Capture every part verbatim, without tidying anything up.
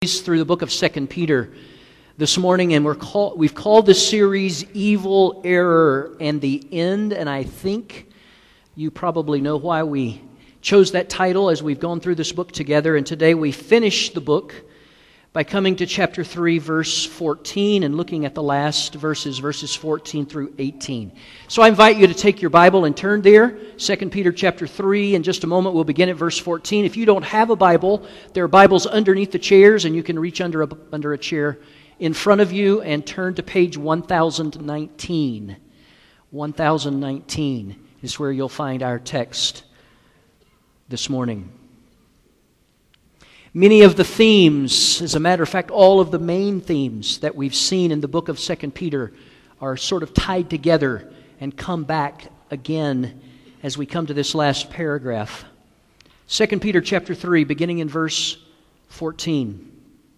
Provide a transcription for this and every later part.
Through the book of Second Peter this morning, and we're call, we've called this series Evil, Error, and the End, and I think you probably know why we chose that title as we've gone through this book together. And today we finish the book by coming to chapter three, verse fourteen, and looking at the last verses, verses fourteen through eighteen. So I invite you to take your Bible and turn there, Second Peter chapter three. In just a moment, we'll begin at verse fourteen. If you don't have a Bible, there are Bibles underneath the chairs, and you can reach under a, under a chair in front of you and turn to page one thousand nineteen. one thousand nineteen is where you'll find our text this morning. Many of the themes, as a matter of fact, all of the main themes that we've seen in the book of Second Peter are sort of tied together and come back again as we come to this last paragraph. Second Peter chapter three, beginning in verse fourteen.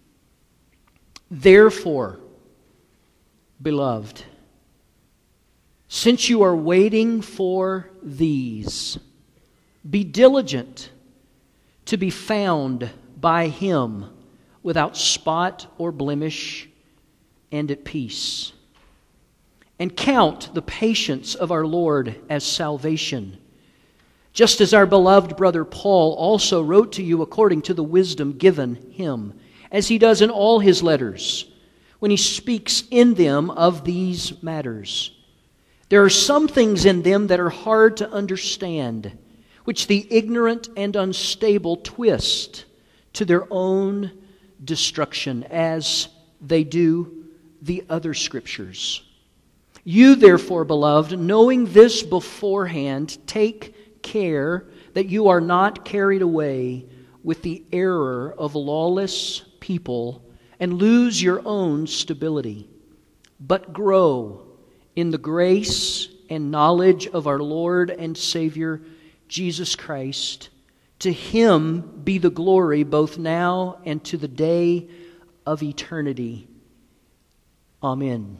Therefore, beloved, since you are waiting for these, be diligent to be found by Him without spot or blemish and at peace. And count the patience of our Lord as salvation, just as our beloved brother Paul also wrote to you according to the wisdom given him, as he does in all his letters, when he speaks in them of these matters. There are some things in them that are hard to understand, which the ignorant and unstable twist to their own destruction, as they do the other Scriptures. You, therefore, beloved, knowing this beforehand, take care that you are not carried away with the error of lawless people and lose your own stability, but grow in the grace and knowledge of our Lord and Savior, Jesus Christ. To Him be the glory both now and to the day of eternity. Amen.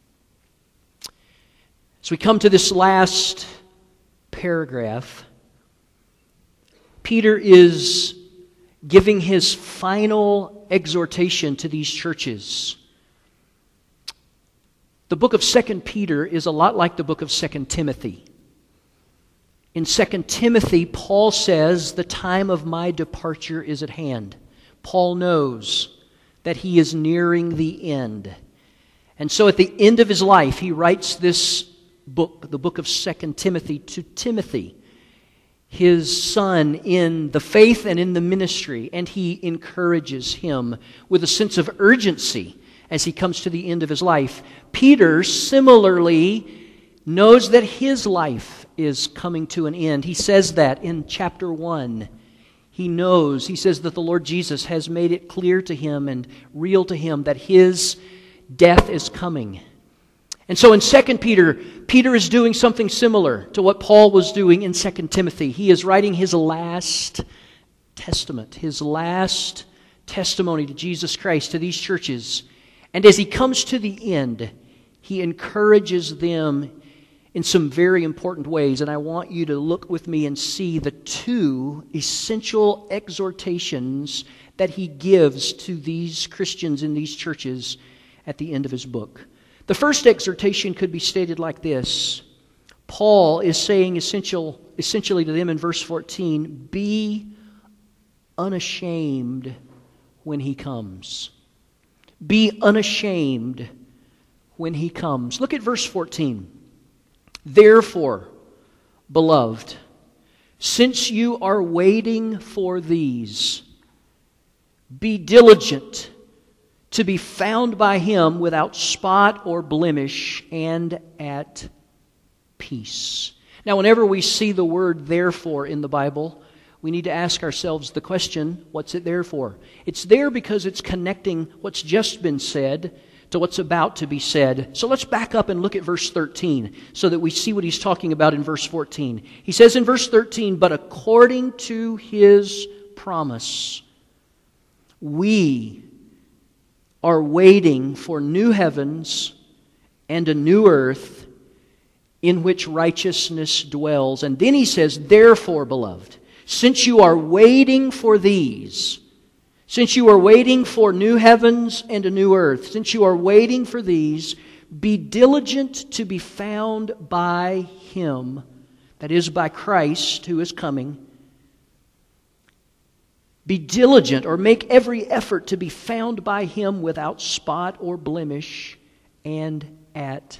As we come to this last paragraph, Peter is giving his final exhortation to these churches. The book of Second Peter is a lot like the book of Second Timothy. In Second Timothy, Paul says, the time of my departure is at hand. Paul knows that he is nearing the end. And so at the end of his life, he writes this book, the book of Second Timothy, to Timothy, his son in the faith and in the ministry. And he encourages him with a sense of urgency as he comes to the end of his life. Peter similarly knows that his life is coming to an end. He says that in chapter one. He knows, he says that the Lord Jesus has made it clear to him and real to him that his death is coming. And so in Second Peter, Peter is doing something similar to what Paul was doing in Second Timothy. He is writing his last testament, his last testimony to Jesus Christ, to these churches. And as he comes to the end, he encourages them in some very important ways. And I want you to look with me and see the two essential exhortations that he gives to these Christians in these churches at the end of his book. The first exhortation could be stated like this. Paul is saying essential, essentially to them in verse fourteen, be unashamed when he comes. Be unashamed when he comes. Look at verse fourteen. Therefore, beloved, since you are waiting for these, be diligent to be found by Him without spot or blemish and at peace. Now, whenever we see the word therefore in the Bible, we need to ask ourselves the question, what's it there for? It's there because it's connecting what's just been said to what's about to be said. So let's back up and look at verse thirteen so that we see what he's talking about in verse fourteen. He says in verse thirteen, but according to His promise, we are waiting for new heavens and a new earth in which righteousness dwells. And then he says, therefore, beloved, since you are waiting for these, Since you are waiting for new heavens and a new earth, since you are waiting for these, be diligent to be found by Him, that is, by Christ who is coming. Be diligent, or make every effort to be found by Him without spot or blemish and at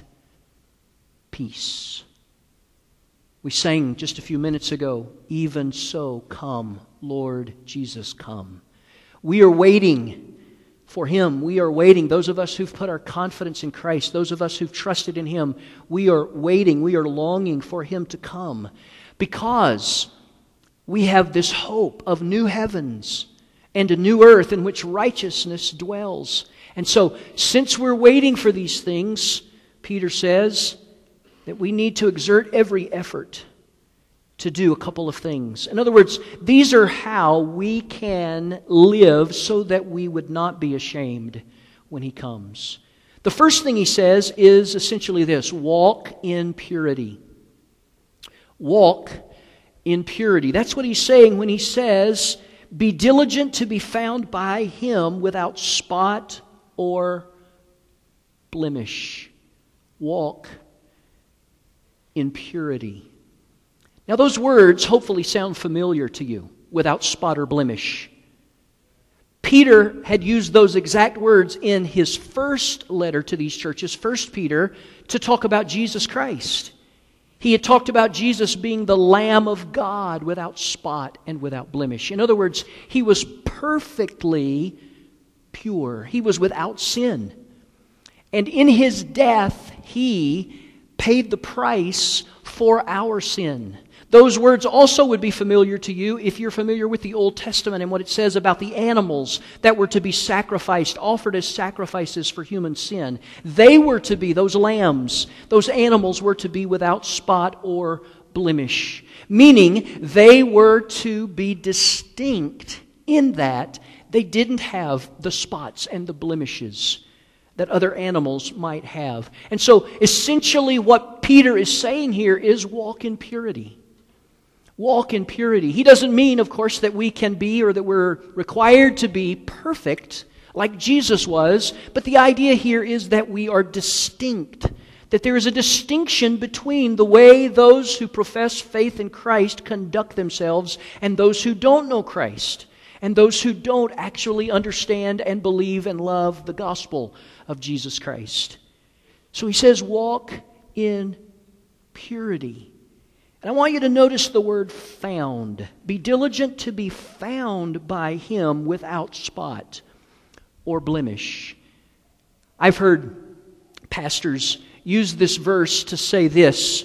peace. We sang just a few minutes ago, even so, come, Lord Jesus, come. We are waiting for Him. We are waiting. Those of us who've put our confidence in Christ, those of us who've trusted in Him, we are waiting. We are longing for Him to come because we have this hope of new heavens and a new earth in which righteousness dwells. And so, since we're waiting for these things, Peter says that we need to exert every effort to do a couple of things. In other words, these are how we can live so that we would not be ashamed when He comes. The first thing he says is essentially this: walk in purity. Walk in purity. That's what he's saying when he says, be diligent to be found by Him without spot or blemish. Walk in purity. Now those words hopefully sound familiar to you, without spot or blemish. Peter had used those exact words in his first letter to these churches, First Peter, to talk about Jesus Christ. He had talked about Jesus being the Lamb of God without spot and without blemish. In other words, He was perfectly pure. He was without sin. And in His death, He paid the price for our sin. Those words also would be familiar to you if you're familiar with the Old Testament and what it says about the animals that were to be sacrificed, offered as sacrifices for human sin. They were to be, those lambs, those animals were to be without spot or blemish. Meaning they were to be distinct in that they didn't have the spots and the blemishes that other animals might have. And so essentially what Peter is saying here is walk in purity. Walk in purity. He doesn't mean, of course, that we can be or that we're required to be perfect like Jesus was, but the idea here is that we are distinct, that there is a distinction between the way those who profess faith in Christ conduct themselves and those who don't know Christ, and those who don't actually understand and believe and love the gospel of Jesus Christ. So he says, walk in purity. And I want you to notice the word found. Be diligent to be found by Him without spot or blemish. I've heard pastors use this verse to say this: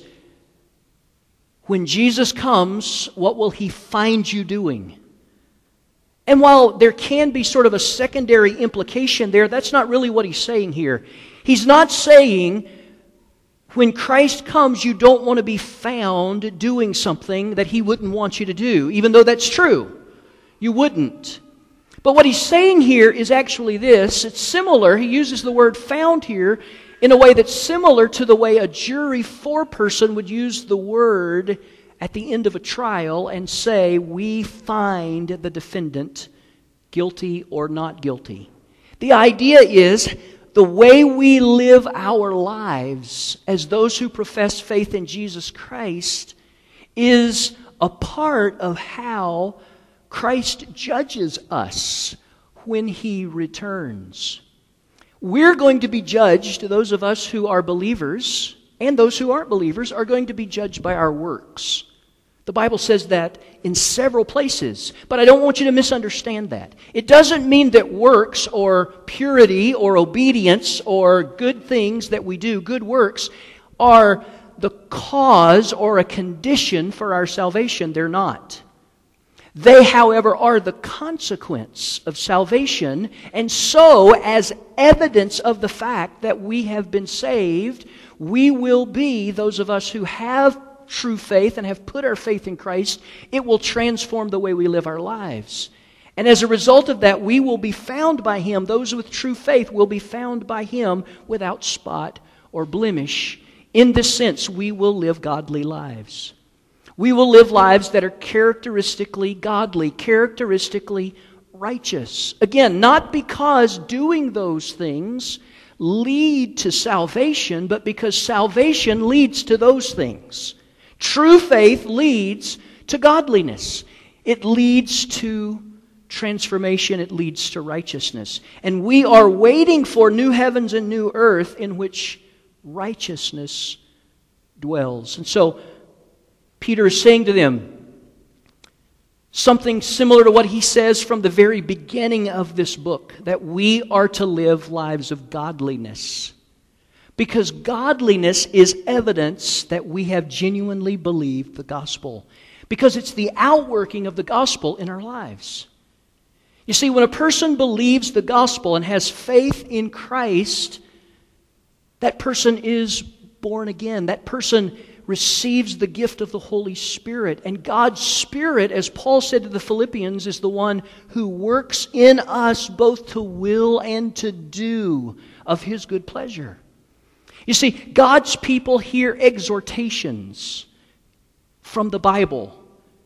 when Jesus comes, what will He find you doing? And while there can be sort of a secondary implication there, that's not really what he's saying here. He's not saying when Christ comes, you don't want to be found doing something that He wouldn't want you to do, even though that's true. You wouldn't. But what he's saying here is actually this. It's similar. He uses the word found here in a way that's similar to the way a jury foreperson would use the word at the end of a trial and say, we find the defendant guilty or not guilty. The idea is the way we live our lives as those who profess faith in Jesus Christ is a part of how Christ judges us when He returns. We're going to be judged, those of us who are believers and those who aren't believers are going to be judged by our works. The Bible says that in several places, but I don't want you to misunderstand that. It doesn't mean that works or purity or obedience or good things that we do, good works, are the cause or a condition for our salvation. They're not. They, however, are the consequence of salvation, and so, as evidence of the fact that we have been saved, we will be, those of us who have true faith and have put our faith in Christ, it will transform the way we live our lives. And as a result of that, we will be found by Him. Those with true faith will be found by Him without spot or blemish. In this sense, we will live godly lives. We will live lives that are characteristically godly, characteristically righteous. Again, not because doing those things lead to salvation, but because salvation leads to those things. True faith leads to godliness. It leads to transformation. It leads to righteousness. And we are waiting for new heavens and new earth in which righteousness dwells. And so Peter is saying to them something similar to what he says from the very beginning of this book, that we are to live lives of godliness. Because godliness is evidence that we have genuinely believed the gospel. Because it's the outworking of the gospel in our lives. You see, when a person believes the gospel and has faith in Christ, that person is born again. That person receives the gift of the Holy Spirit. And God's Spirit, as Paul said to the Philippians, is the one who works in us both to will and to do of His good pleasure. You see, God's people hear exhortations from the Bible,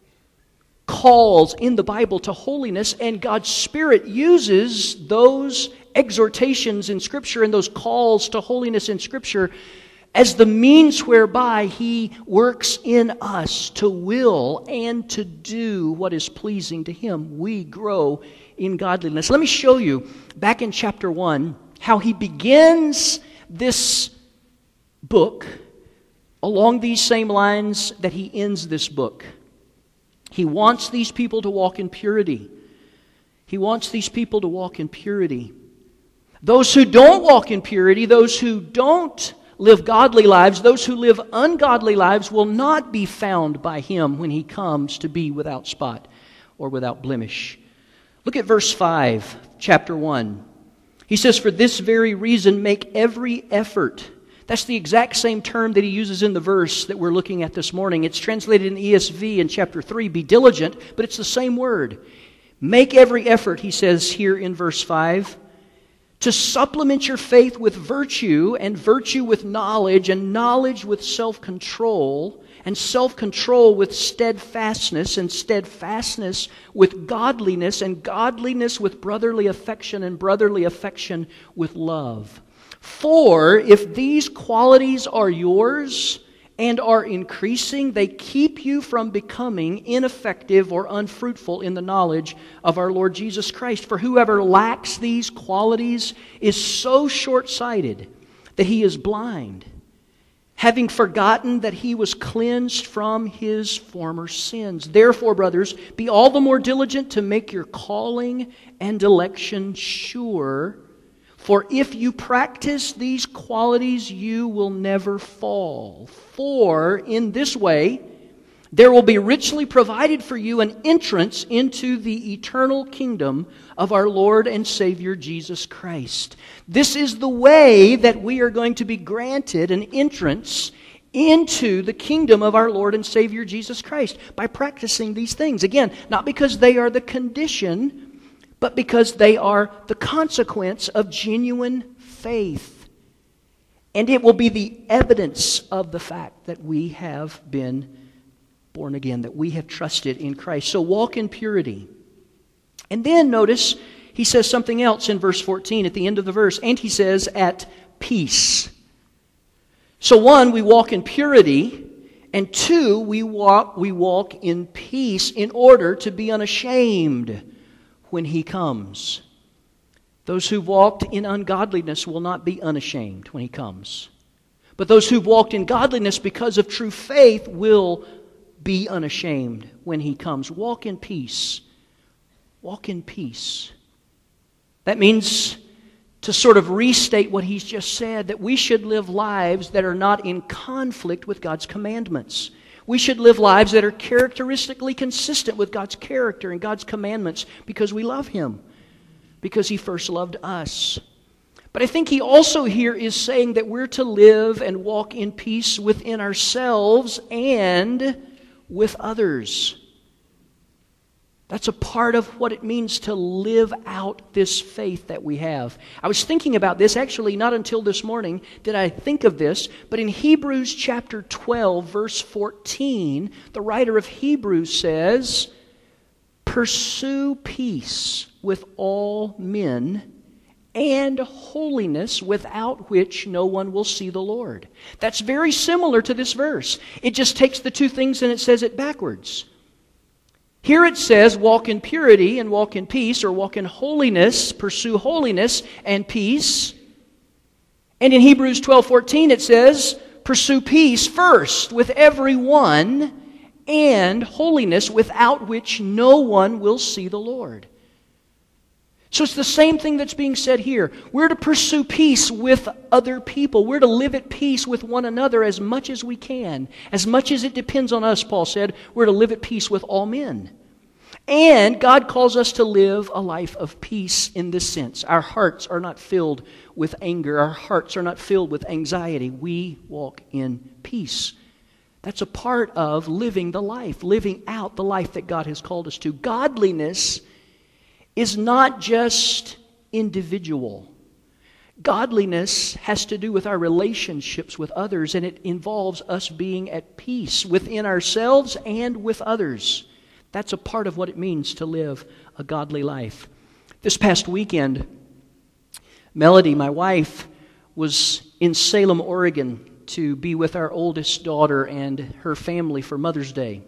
calls in the Bible to holiness, and God's Spirit uses those exhortations in Scripture and those calls to holiness in Scripture as the means whereby He works in us to will and to do what is pleasing to Him. We grow in godliness. Let me show you, back in chapter one, how He begins this book along these same lines that He ends this book. He wants these people to walk in purity. He wants these people to walk in purity. Those who don't walk in purity, those who don't live godly lives, those who live ungodly lives will not be found by Him when He comes to be without spot or without blemish. Look at verse five, chapter one. He says, "For this very reason make every effort." That's the exact same term that he uses in the verse that we're looking at this morning. It's translated in E S V in chapter three, "be diligent," but it's the same word. Make every effort, he says here in verse five, to supplement your faith with virtue, and virtue with knowledge, and knowledge with self-control, and self-control with steadfastness, and steadfastness with godliness, and godliness with brotherly affection, and brotherly affection with love. For if these qualities are yours and are increasing, they keep you from becoming ineffective or unfruitful in the knowledge of our Lord Jesus Christ. For whoever lacks these qualities is so short-sighted that he is blind, having forgotten that he was cleansed from his former sins. Therefore, brothers, be all the more diligent to make your calling and election sure. For if you practice these qualities, you will never fall. For in this way, there will be richly provided for you an entrance into the eternal kingdom of our Lord and Savior Jesus Christ. This is the way that we are going to be granted an entrance into the kingdom of our Lord and Savior Jesus Christ, by practicing these things. Again, not because they are the condition, but because they are the consequence of genuine faith. And it will be the evidence of the fact that we have been born again, that we have trusted in Christ. So walk in purity. And then notice he says something else in verse fourteen at the end of the verse. And he says, at peace. So one, we walk in purity. And two, we walk, we walk in peace in order to be unashamed when He comes. Those who've walked in ungodliness will not be unashamed when He comes. But those who've walked in godliness because of true faith will be unashamed when He comes. Walk in peace. Walk in peace. That means, to sort of restate what he's just said, that we should live lives that are not in conflict with God's commandments. We should live lives that are characteristically consistent with God's character and God's commandments because we love Him, because He first loved us. But I think he also here is saying that we're to live and walk in peace within ourselves and with others. That's a part of what it means to live out this faith that we have. I was thinking about this, actually not until this morning did I think of this, but in Hebrews chapter twelve, verse fourteen, the writer of Hebrews says, pursue peace with all men and holiness, without which no one will see the Lord. That's very similar to this verse. It just takes the two things and it says it backwards. Here it says, walk in purity and walk in peace, or walk in holiness, pursue holiness and peace. And in Hebrews twelve fourteen it says, pursue peace first with everyone, and holiness, without which no one will see the Lord. So it's the same thing that's being said here. We're to pursue peace with other people. We're to live at peace with one another as much as we can. As much as it depends on us, Paul said, we're to live at peace with all men. And God calls us to live a life of peace in this sense. Our hearts are not filled with anger. Our hearts are not filled with anxiety. We walk in peace. That's a part of living the life, living out the life that God has called us to. Godliness is not just individual. Godliness has to do with our relationships with others, and it involves us being at peace within ourselves and with others. That's a part of what it means to live a godly life. This past weekend, Melody, my wife, was in Salem, Oregon to be with our oldest daughter and her family for Mother's Day.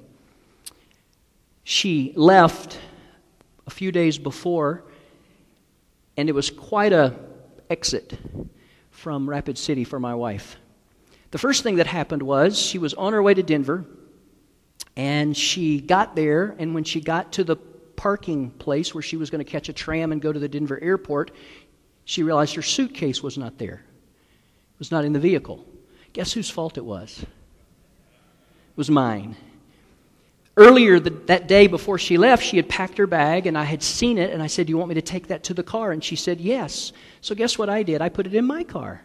She left a few days before, and it was quite a exit from Rapid City for my wife. The first thing that happened was she was on her way to Denver, and she got there, and when she got to the parking place where she was going to catch a tram and go to the Denver airport, she realized her suitcase was not there. It was not in the vehicle. Guess whose fault it was? It was mine. Earlier the, that day before she left, she had packed her bag, and I had seen it, and I said, do you want me to take that to the car? And she said, yes. So guess what I did? I put it in my car.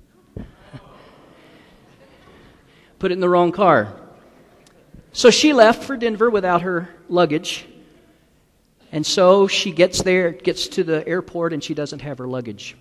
Put it in the wrong car. So she left for Denver without her luggage, and so she gets there, gets to the airport, and she doesn't have her luggage.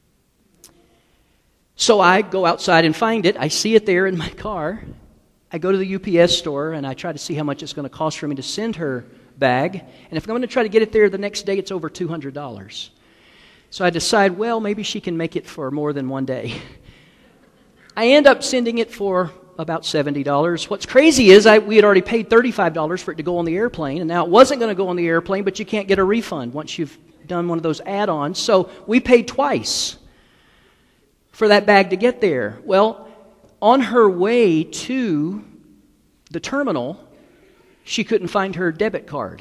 So I go outside and find it. I see it there in my car. I go to the U P S store, and I try to see how much it's going to cost for me to send her bag. And if I'm going to try to get it there the next day, it's over two hundred dollars. So I decide, well, maybe she can make it for more than one day. I end up sending it for about seventy dollars. What's crazy is I, we had already paid thirty-five dollars for it to go on the airplane, and now it wasn't going to go on the airplane, but you can't get a refund once you've done one of those add-ons. So we paid twice for that bag to get there. Well, on her way to the terminal, she couldn't find her debit card.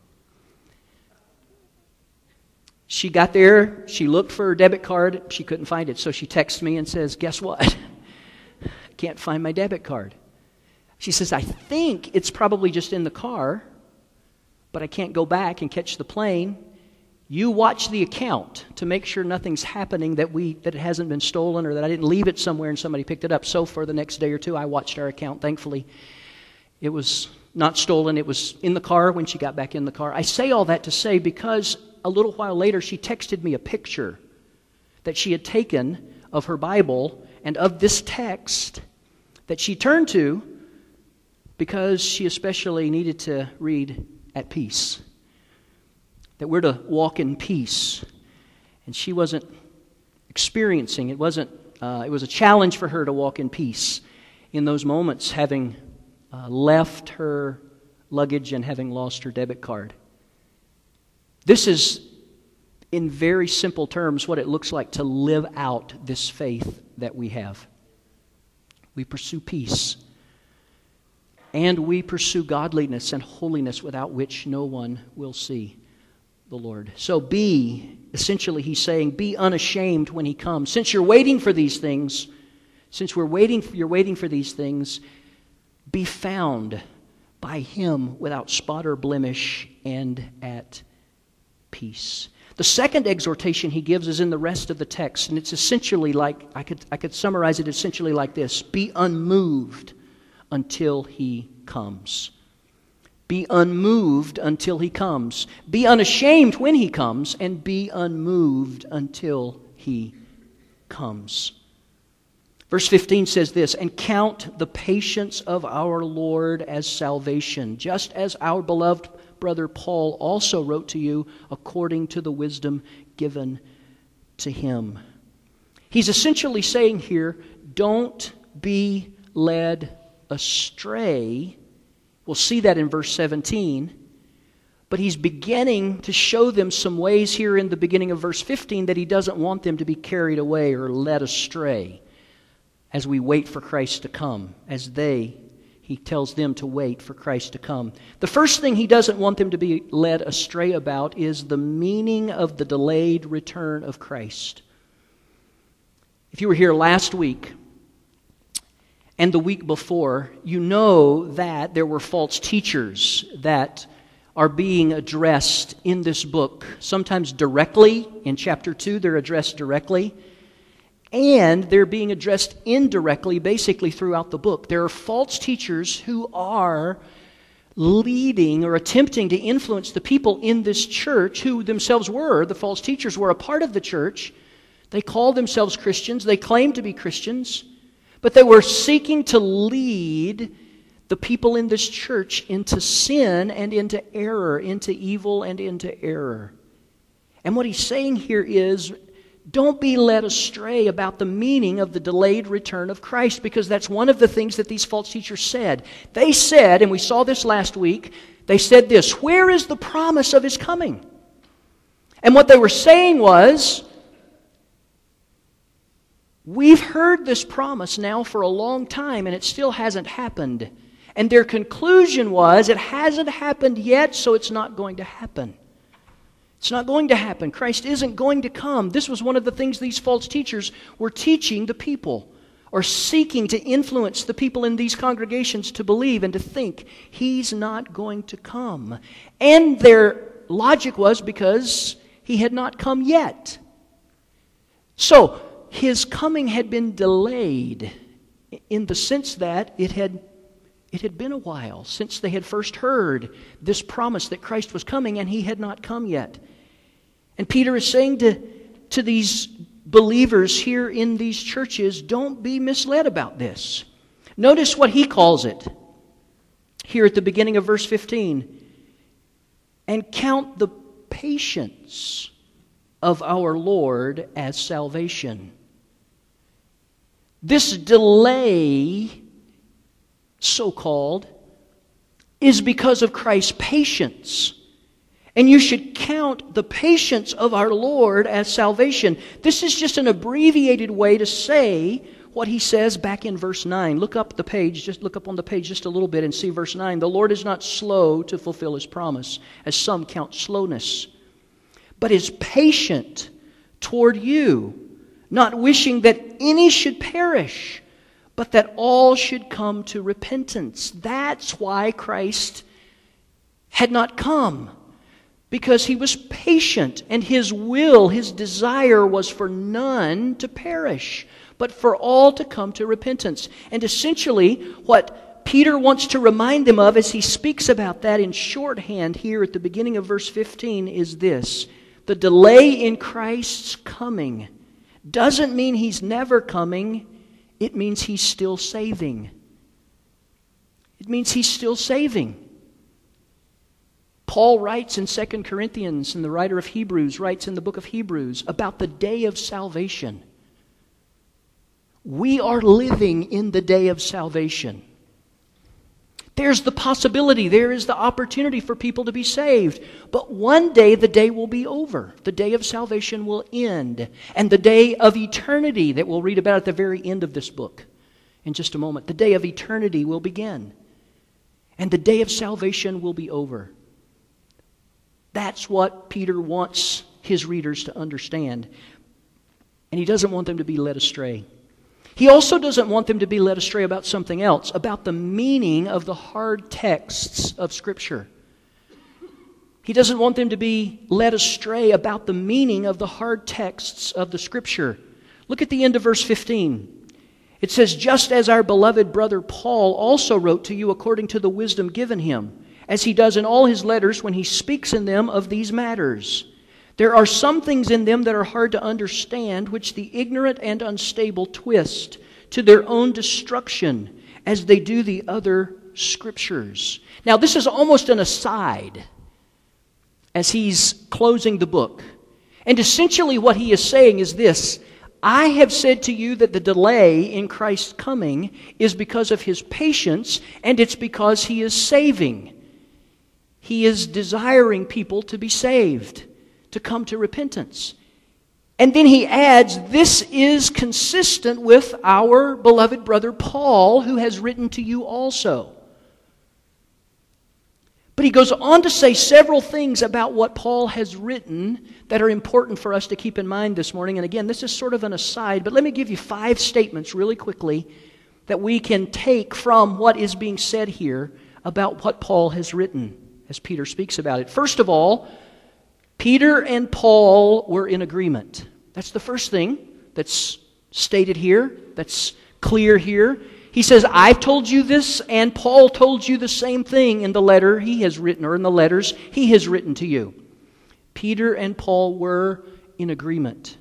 She got there, she looked for her debit card, she couldn't find it. So she texts me and says, guess what? I can't find my debit card. She says, I think it's probably just in the car, but I can't go back and catch the plane. You watch the account to make sure nothing's happening, that we that it hasn't been stolen, or that I didn't leave it somewhere and somebody picked it up. So for the next day or two, I watched our account. Thankfully, it was not stolen. It was in the car when she got back in the car. I say all that to say because a little while later, she texted me a picture that she had taken of her Bible and of this text that she turned to because she especially needed to read at peace. That we're to walk in peace. And she wasn't experiencing, it wasn't, uh, it was a challenge for her to walk in peace in those moments, having uh, left her luggage and having lost her debit card. This is, in very simple terms, what it looks like to live out this faith that we have. We pursue peace. And we pursue godliness and holiness, without which no one will see the Lord. So be, essentially he's saying, be unashamed when he comes. Since you're waiting for these things, since we're waiting, you're waiting for these things, be found by him without spot or blemish and at peace. The second exhortation he gives is in the rest of the text, and it's essentially like, I could, I could summarize it essentially like this: be unmoved until he comes. Be unmoved until he comes. Be unashamed when he comes, and be unmoved until he comes. Verse fifteen says this, and count the patience of our Lord as salvation, just as our beloved brother Paul also wrote to you according to the wisdom given to him. He's essentially saying here, don't be led astray. We'll see that in verse seventeen. But he's beginning to show them some ways here in the beginning of verse fifteen that he doesn't want them to be carried away or led astray as we wait for Christ to come, as they, he tells them to wait for Christ to come. The first thing he doesn't want them to be led astray about is the meaning of the delayed return of Christ. If you were here last week and the week before, you know that there were false teachers that are being addressed in this book, sometimes directly. In chapter two, they're addressed directly, and they're being addressed indirectly, basically throughout the book. There are false teachers who are leading or attempting to influence the people in this church who themselves were, the false teachers were a part of the church. They called themselves Christians. They claimed to be Christians, but they were seeking to lead the people in this church into sin and into error, into evil and into error. And what he's saying here is, don't be led astray about the meaning of the delayed return of Christ, because that's one of the things that these false teachers said. They said, and we saw this last week, they said this, where is the promise of his coming? And what they were saying was, we've heard this promise now for a long time and it still hasn't happened. And their conclusion was, it hasn't happened yet, so it's not going to happen. It's not going to happen. Christ isn't going to come. This was one of the things these false teachers were teaching the people, or seeking to influence the people in these congregations to believe and to think he's not going to come. And their logic was because he had not come yet. So, his coming had been delayed in the sense that it had It had been a while since they had first heard this promise that Christ was coming, and he had not come yet. And Peter is saying to, to these believers here in these churches, don't be misled about this. Notice what he calls it here at the beginning of verse fifteen. And count the patience of our Lord as salvation. This delay, so-called, is because of Christ's patience. And you should count the patience of our Lord as salvation. This is just an abbreviated way to say what he says back in verse nine. Look up the page, just look up on the page just a little bit and see verse nine. The Lord is not slow to fulfill his promise, as some count slowness, but is patient toward you, not wishing that any should perish, but that all should come to repentance. That's why Christ had not come, because he was patient, and his will, his desire was for none to perish, but for all to come to repentance. And essentially, what Peter wants to remind them of as he speaks about that in shorthand here at the beginning of verse fifteen is this: the delay in Christ's coming doesn't mean he's never coming. It means he's still saving. It means he's still saving. Paul writes in Second Corinthians, and the writer of Hebrews writes in the book of Hebrews about the day of salvation. We are living in the day of salvation. There's the possibility, there is the opportunity for people to be saved. But one day the day will be over. The day of salvation will end. And the day of eternity that we'll read about at the very end of this book in just a moment, the day of eternity will begin. And the day of salvation will be over. That's what Peter wants his readers to understand. And he doesn't want them to be led astray. He also doesn't want them to be led astray about something else, about the meaning of the hard texts of Scripture. He doesn't want them to be led astray about the meaning of the hard texts of the Scripture. Look at the end of verse fifteen. It says, just as our beloved brother Paul also wrote to you according to the wisdom given him, as he does in all his letters when he speaks in them of these matters. There are some things in them that are hard to understand, which the ignorant and unstable twist to their own destruction, as they do the other Scriptures. Now, this is almost an aside. as he's closing the book. And essentially what he is saying is this: I have said to you that the delay in Christ's coming is because of his patience, and it's because he is saving. He is desiring people to be saved, to come to repentance. And then he adds, this is consistent with our beloved brother Paul, who has written to you also. But he goes on to say several things about what Paul has written that are important for us to keep in mind this morning. And again, this is sort of an aside, but let me give you five statements really quickly that we can take from what is being said here about what Paul has written as Peter speaks about it. First of all, Peter and Paul were in agreement. That's the first thing that's stated here, that's clear here. He says, I've told you this, and Paul told you the same thing in the letter he has written, or in the letters he has written to you. Peter and Paul were in agreement.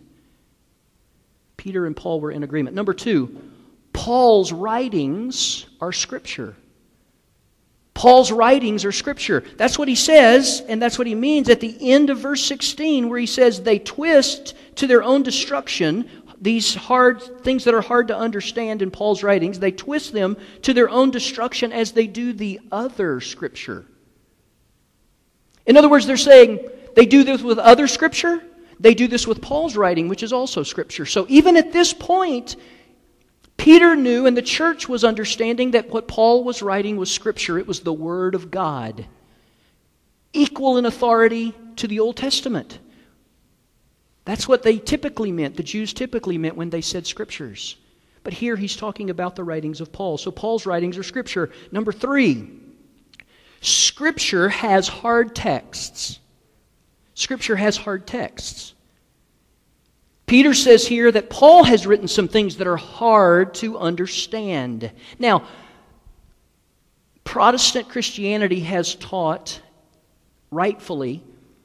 Peter and Paul were in agreement. Number two, Paul's writings are Scripture. Paul's writings are Scripture. That's what he says, and that's what he means at the end of verse sixteen, where he says they twist to their own destruction these hard things that are hard to understand in Paul's writings. They twist them to their own destruction as they do the other Scripture. In other words, they're saying they do this with other Scripture, they do this with Paul's writing, which is also Scripture. So even at this point, Peter knew, and the church was understanding, that what Paul was writing was Scripture. It was the Word of God, equal in authority to the Old Testament. That's what they typically meant, the Jews typically meant when they said Scriptures. But here he's talking about the writings of Paul. So Paul's writings are Scripture. Number three, Scripture has hard texts. Scripture has hard texts. Peter says here that Paul has written some things that are hard to understand. Now, Protestant Christianity has taught, rightfully,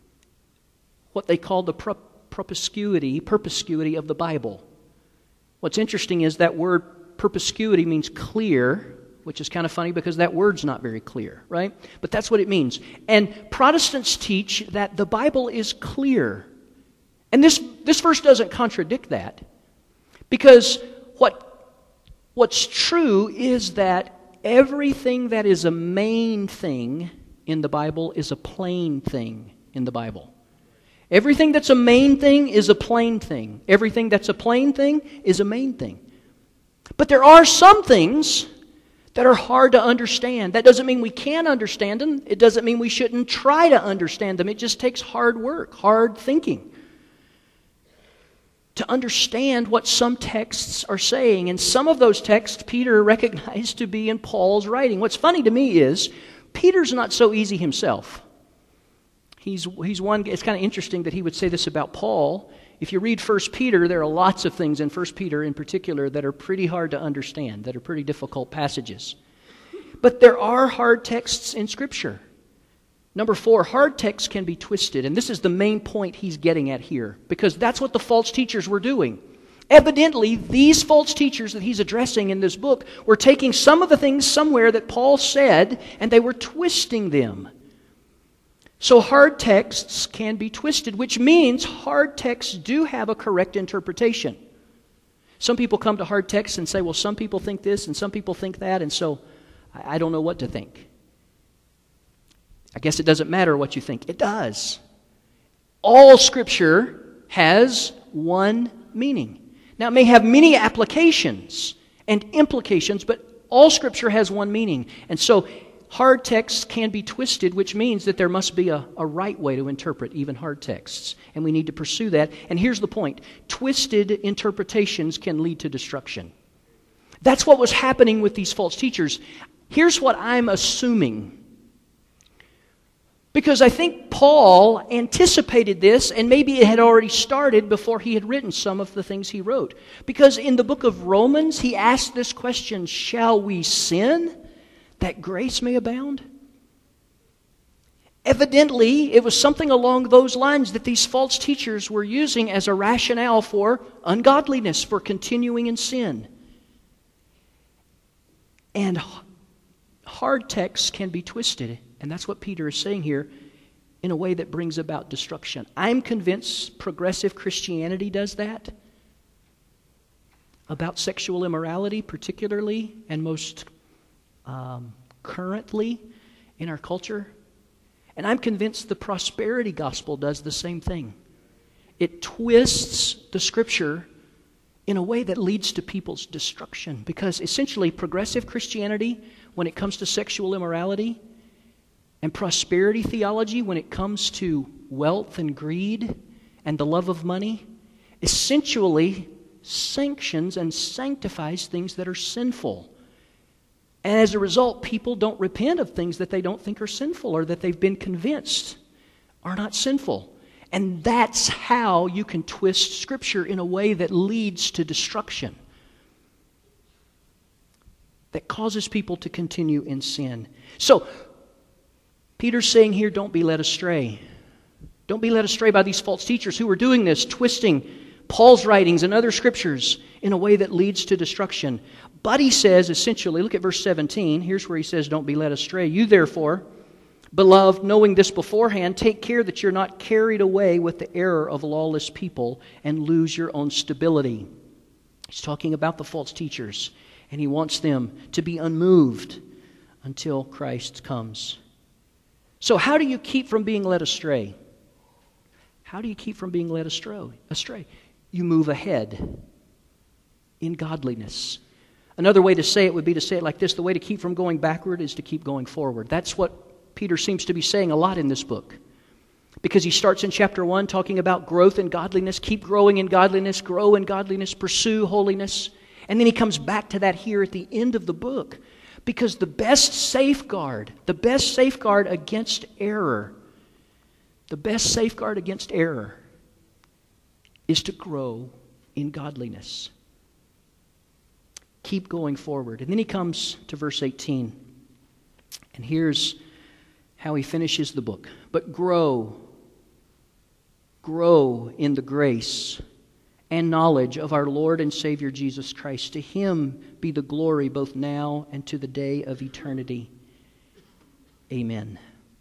what they call the pro- perspicuity, perspicuity of the Bible. What's interesting is that word perspicuity means clear, which is kind of funny because that word's not very clear, right? But that's what it means. And Protestants teach that the Bible is clear. And this, this verse doesn't contradict that, because what, what's true is that everything that is a main thing in the Bible is a plain thing in the Bible. Everything that's a main thing is a plain thing. Everything that's a plain thing is a main thing. But there are some things that are hard to understand. That doesn't mean we can't understand them. It doesn't mean we shouldn't try to understand them. It just takes hard work, hard thinking to understand what some texts are saying. And some of those texts Peter recognized to be in Paul's writing. What's funny to me is Peter's not so easy himself. He's, he's one, it's kind of interesting that he would say this about Paul. If you read First Peter, there are lots of things in First Peter in particular that are pretty hard to understand, that are pretty difficult passages. But there are hard texts in Scripture. Number four, hard texts can be twisted. And this is the main point he's getting at here, because that's what the false teachers were doing. Evidently, these false teachers that he's addressing in this book were taking some of the things somewhere that Paul said, and they were twisting them. So hard texts can be twisted, which means hard texts do have a correct interpretation. Some people come to hard texts and say, well, some people think this and some people think that, and so I don't know what to think. I guess it doesn't matter what you think. It does. All Scripture has one meaning. Now, it may have many applications and implications, but all Scripture has one meaning. And so hard texts can be twisted, which means that there must be a, a right way to interpret even hard texts. And we need to pursue that. And here's the point. Twisted interpretations can lead to destruction. That's what was happening with these false teachers. Here's what I'm assuming. Because I think Paul anticipated this, and maybe it had already started before he had written some of the things he wrote. Because in the book of Romans, he asked this question, shall we sin that grace may abound? Evidently, it was something along those lines that these false teachers were using as a rationale for ungodliness, for continuing in sin. And hard texts can be twisted, and that's what Peter is saying here. in a way that brings about destruction. I'm convinced progressive Christianity does that about sexual immorality, particularly and most um, currently in our culture. And I'm convinced the prosperity gospel does the same thing. It twists the Scripture in a way that leads to people's destruction. Because essentially, progressive Christianity, when it comes to sexual immorality, and prosperity theology, when it comes to wealth and greed and the love of money, essentially sanctions and sanctifies things that are sinful. And as a result, people don't repent of things that they don't think are sinful or that they've been convinced are not sinful. And that's how you can twist Scripture in a way that leads to destruction, that causes people to continue in sin. So, Peter's saying here, don't be led astray. Don't be led astray by these false teachers who are doing this, twisting Paul's writings and other Scriptures in a way that leads to destruction. But he says, essentially, look at verse seventeen. Here's where he says, don't be led astray. You therefore, beloved, knowing this beforehand, take care that you're not carried away with the error of lawless people and lose your own stability. He's talking about the false teachers, and he wants them to be unmoved until Christ comes. So how do you keep from being led astray? How do you keep from being led astray? Astray. You move ahead in godliness. Another way to say it would be to say it like this: the way to keep from going backward is to keep going forward. That's what Peter seems to be saying a lot in this book. Because he starts in chapter one talking about growth in godliness, keep growing in godliness, grow in godliness, pursue holiness. And then he comes back to that here at the end of the book. Because the best safeguard, the best safeguard against error, the best safeguard against error is to grow in godliness. Keep going forward. And then he comes to verse eighteen. And here's how he finishes the book. But grow, grow in the grace and knowledge of our Lord and Savior Jesus Christ. To Him be the glory both now and to the day of eternity. Amen.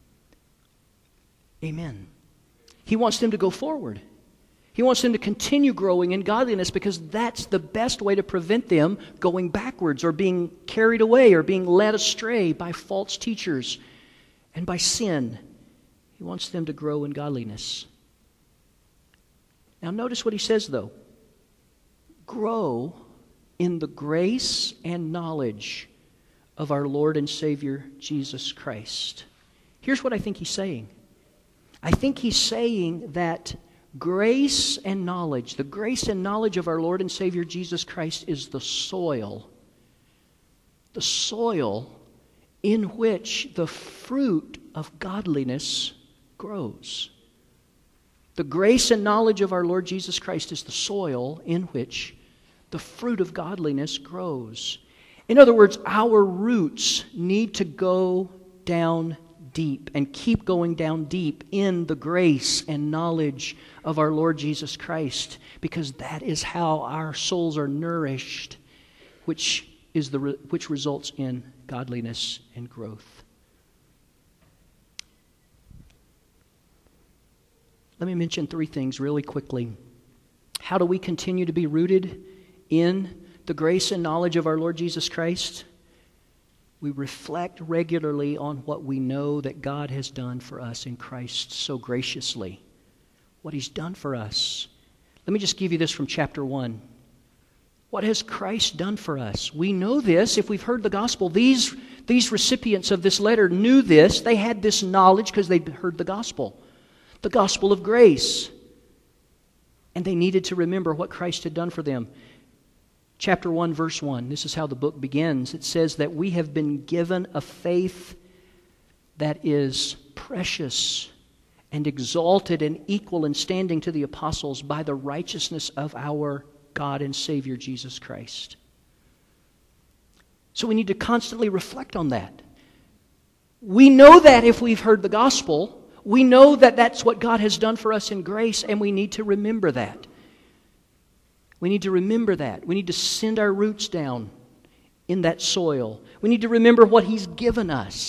Amen. He wants them to go forward. He wants them to continue growing in godliness because that's the best way to prevent them going backwards or being carried away or being led astray by false teachers and by sin. He wants them to grow in godliness. Now notice what he says though. Grow in the grace and knowledge of our Lord and Savior Jesus Christ. Here's what I think he's saying. I think he's saying that grace and knowledge, the grace and knowledge of our Lord and Savior Jesus Christ is the soil, the soil in which the fruit of godliness grows. The grace and knowledge of our Lord Jesus Christ is the soil in which the fruit of godliness grows. In other words, our roots need to go down deep and keep going down deep in the grace and knowledge of our Lord Jesus Christ, because that is how our souls are nourished, which is the which results in godliness and growth. Let me mention three things really quickly. How do we continue to be rooted in the grace and knowledge of our Lord Jesus Christ? We reflect regularly on what we know that God has done for us in Christ so graciously. What He's done for us. Let me just give you this from chapter one. What has Christ done for us? We know this if we've heard the gospel. These, these recipients of this letter knew this. They had this knowledge because they'd heard the gospel. The gospel of grace. And they needed to remember what Christ had done for them. Chapter one, verse one. This is how the book begins. It says that we have been given a faith that is precious and exalted and equal in standing to the apostles by the righteousness of our God and Savior Jesus Christ. So we need to constantly reflect on that. We know that if we've heard the gospel. We know that that's what God has done for us in grace, and we need to remember that. We need to remember that. We need to send our roots down in that soil. We need to remember what He's given us,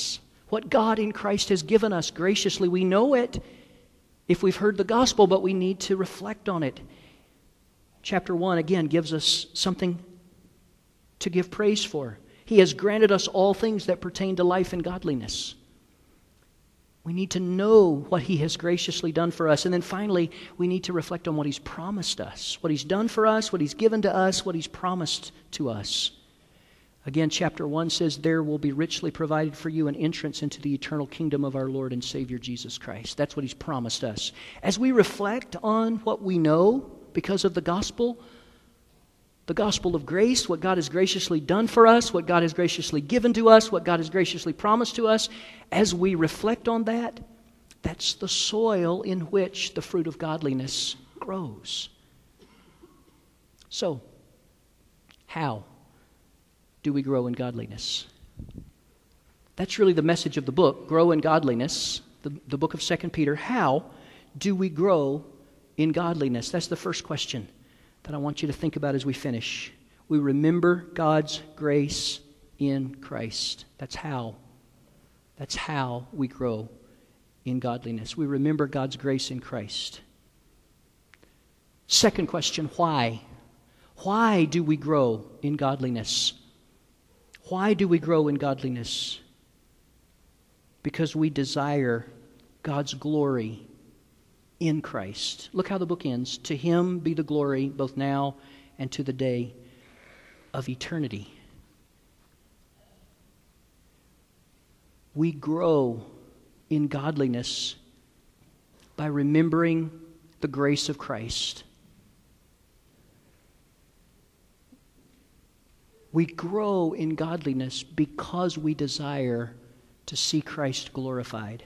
what God in Christ has given us graciously. We know it if we've heard the gospel, but we need to reflect on it. Chapter one, again, gives us something to give praise for. He has granted us all things that pertain to life and godliness. We need to know what He has graciously done for us. And then finally, we need to reflect on what He's promised us, what He's done for us, what He's given to us, what He's promised to us. Again, chapter one says, there will be richly provided for you an entrance into the eternal kingdom of our Lord and Savior Jesus Christ. That's what He's promised us. As we reflect on what we know because of the gospel, the gospel of grace, what God has graciously done for us, what God has graciously given to us, what God has graciously promised to us, as we reflect on that, that's the soil in which the fruit of godliness grows. So, how do we grow in godliness? That's really the message of the book, grow in godliness, the, the book of Second Peter. How do we grow in godliness? That's the first question that I want you to think about as we finish. We remember God's grace in Christ. That's how. That's how we grow in godliness. We remember God's grace in Christ. Second question, why? Why do we grow in godliness? Why do we grow in godliness? Because we desire God's glory in Christ. Look how the book ends. To Him be the glory both now and to the day of eternity. We grow in godliness by remembering the grace of Christ. We grow in godliness because we desire to see Christ glorified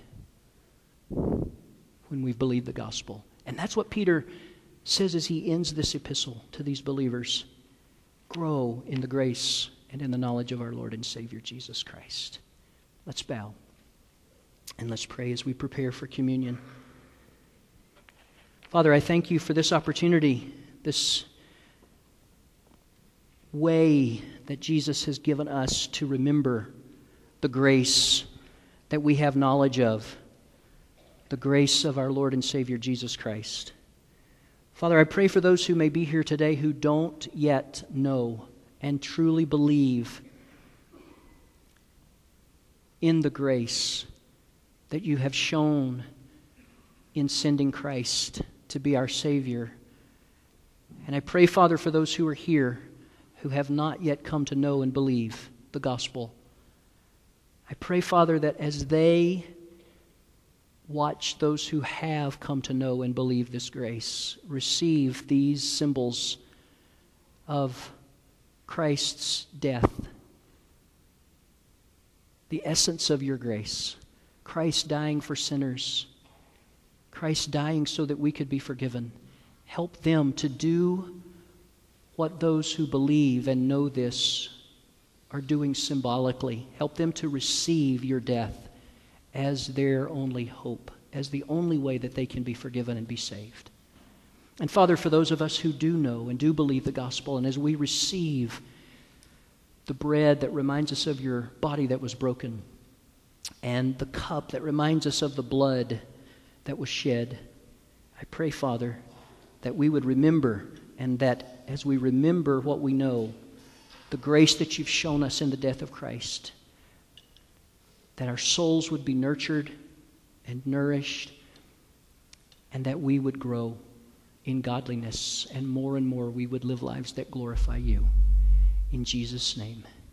when we believe the gospel. And that's what Peter says as he ends this epistle to these believers. Grow in the grace and in the knowledge of our Lord and Savior Jesus Christ. Let's bow and let's pray as we prepare for communion. Father, I thank you for this opportunity, this way that Jesus has given us to remember the grace that we have knowledge of, the grace of our Lord and Savior Jesus Christ. Father, I pray for those who may be here today who don't yet know and truly believe in the grace that you have shown in sending Christ to be our Savior. And I pray, Father, for those who are here who have not yet come to know and believe the gospel. I pray, Father, that as they watch those who have come to know and believe this grace receive these symbols of Christ's death, the essence of your grace, Christ dying for sinners, Christ dying so that we could be forgiven. Help them to do what those who believe and know this are doing symbolically. Help them to receive your death as their only hope, as the only way that they can be forgiven and be saved. And Father, for those of us who do know and do believe the gospel, and as we receive the bread that reminds us of your body that was broken, and the cup that reminds us of the blood that was shed, I pray, Father, that we would remember, and that as we remember what we know, the grace that you've shown us in the death of Christ, that our souls would be nurtured and nourished, and that we would grow in godliness, and more and more we would live lives that glorify you. In Jesus' name.